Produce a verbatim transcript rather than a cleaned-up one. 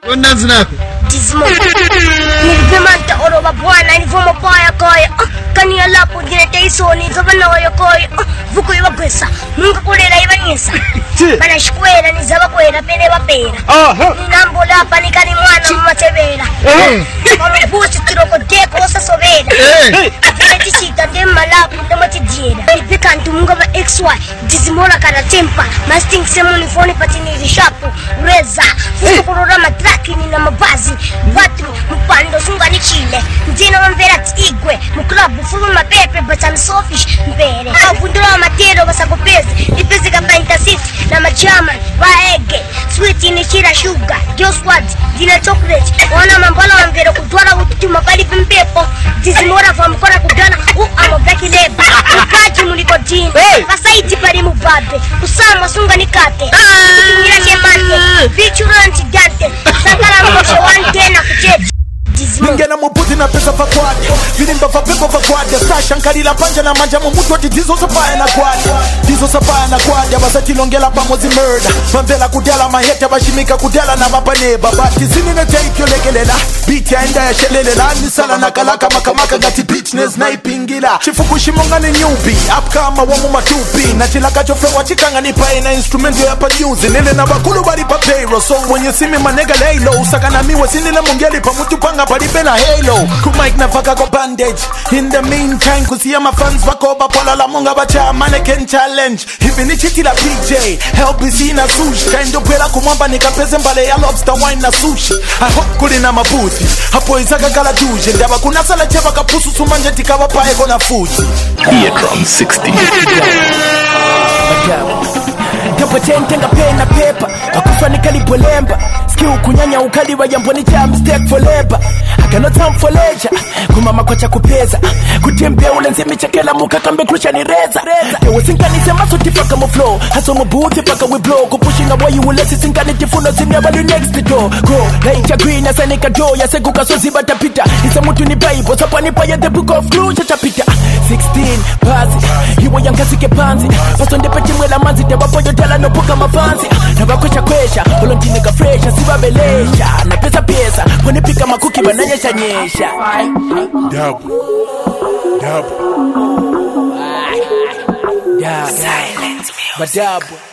Kona zinako. Dismo. Nilipemanta oroba bwana nilivomo paya kaya. Kani alapo dinete isoni zobana oyo koyo. Vuko yobagwesa. Munga kulela ibanyisa. Bana shikwera nizaba kwera pene bapera. Aha. Ninambo lapa nikani mwana mumatebera. Eh. Kama buti kiroko deko sasobera. Eh. Vile chita ndema lapo ndamatijira. Nipika ntumunga ba X Y. Dizimora kana tempa. Masting semuni foni patini rishapo. Reza. Fuko kurora matraki ni na mabazi. Watu mpando sunga ni chile. Ndina wamvera tigwe. Muklabu fulu mapepe but I'm selfish mbere. Kufundura matero basakopezi. Ipezi kapa intasisi na machaman. Waege. Sweet ni chira sugar. Girl squad. Dina chocolate. Wana mambala wamvera kutwara ututu mabali pimpepo. Dizimora fa mkora kudana. U amo beki leba. Upaji muliko jini. Kasaiti pari mubabe. Usama sunga ni kate. Kutumira chemate. Bichuranti dante. Sakala moshe wantena kucheji. Ningena muputi na pesa fa kwadi Vilimba fa pepo fa kwadi Sasha nkari la panja na manja mumutu ati dizo sapaya na kwadi Dizo sapaya na kwadi Abasati longela pamozi murder Mambela kudela maheta bashimika kudela na mapaneba Bati sini na take yo legelela Beat ya enda ya shelelela Nisala na kalaka makamaka gati bitchness na ipingila Chifuku shimonga ni nyubi Upkama wamu matupi Na chilaka chofre wachikanga nipa ina instrumento ya pajuzi Nile na bakulu bari pa payroll So when you see me manega lay low Saka na miwe sinile mungeli pa mutu panga pari bena halo Kumike na faka ko bandage In the meantime kusiya ma fans wakoba Pola la munga bacha mannequin challenge Hivi ni chiti la P J Help me see na sushi Kaindo pwela kumwamba nikapeze mbale ya lobster wine na sushi I hope kuli na mabuti Hapo izaka kala tuje Ndaba kuna sala cheva kapusu sumanje tikawa pae kona fuji Eardrum sixty Double ten tenga pen na paper Akufa ni kalipo lemba Skill kunyanya ukali wa jambo ni jam mistake for labor I got no time for leisure Kumama kwa cha kupeza Kutembea ule nzimi chakela muka kambe krusha ni reza Ewe sinkani sema suti faka mo flow Haso mbuti paka we blow Kupushing away you will let sinkani tifuno zimya bali next door Go, like green as anika do Ya segu kasozi batapita Isa mutu ni bible Sapa ni paya the book of clue chachapita sixteen, pazi Hiwa yankasi ke panzi Paso ndepechi mwela manzi Tewa poyo tela no puka mafanzi Na wakwesha kwesha Olontine ka fresha Siba belesha Na pesa pesa Kwenye pika makuki bananyesha nyesha Dabu Dabu Dabu Silence music Dabu